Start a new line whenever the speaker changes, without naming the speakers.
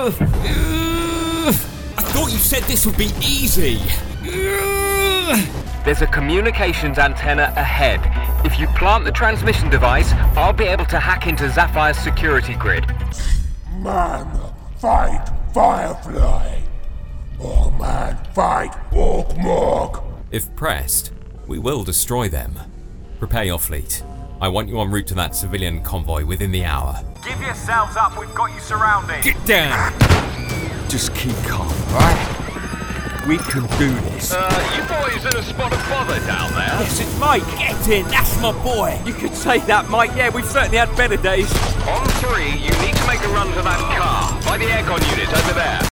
I thought you said this would be easy.
There's a communications antenna ahead. If you plant the transmission device, I'll be able to hack into Zapphire's security grid.
Man, fight Firefly! Oh man, fight Orkmork!
If pressed, we will destroy them. Prepare your fleet. I want you en route to that civilian convoy within the hour.
Give yourselves up, we've got you surrounded.
Get down!
Just keep calm, right? We can do this.
You boys in a spot of bother down there?
Yes, it's Mike! Get in! That's my boy!
You could say that, Mike. Yeah, we've certainly had better days.
On 3, you need to make a run to that car by the aircon unit over there.